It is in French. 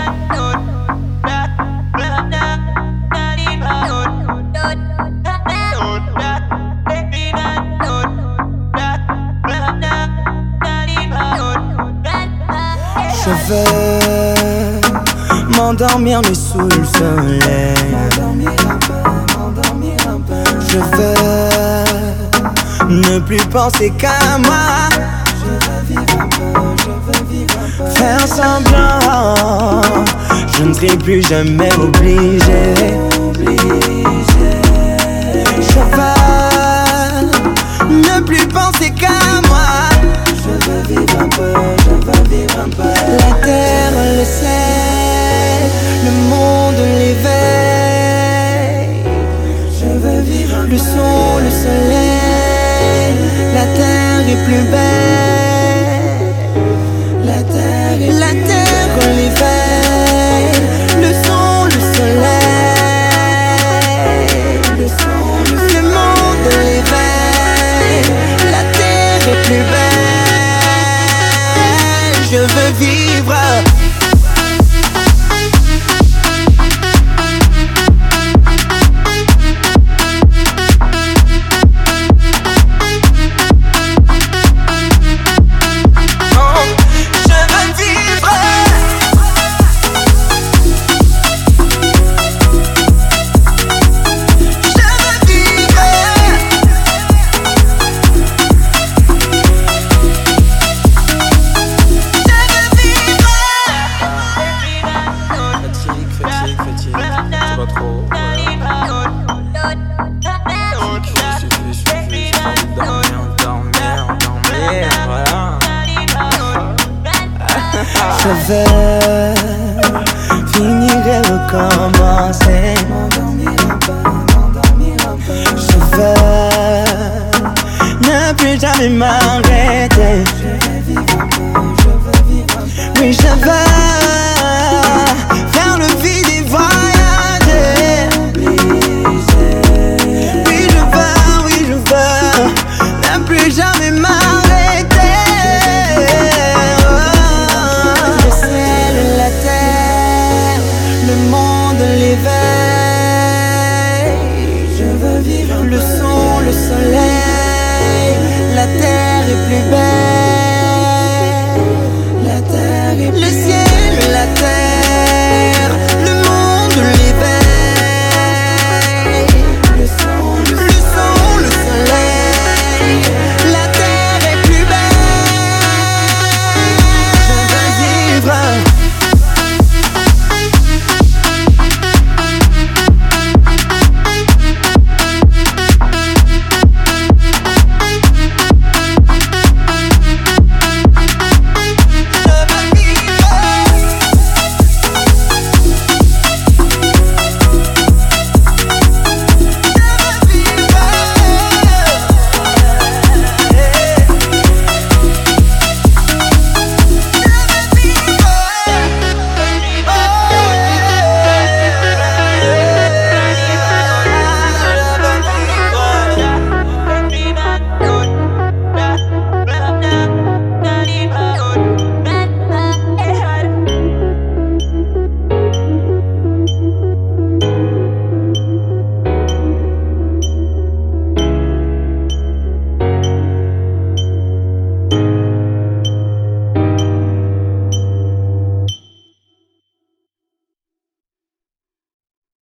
Je veux m'endormir mais sous le soleil. Je veux ne plus penser qu'à moi. Faire semblant, je ne serai plus jamais obligé. Je veux ne plus penser qu'à moi. Je veux vivre un peu, je veux vivre un peu. La terre, le ciel, le monde l'éveille. Je veux vivre le son, le soleil. La terre est plus belle. La terre qu'on l'éveille. Le son, le soleil. Le monde l'éveille. La terre est plus belle. Je veux vivre. Je veux finir et recommencer. Je veux ne plus jamais m'arrêter.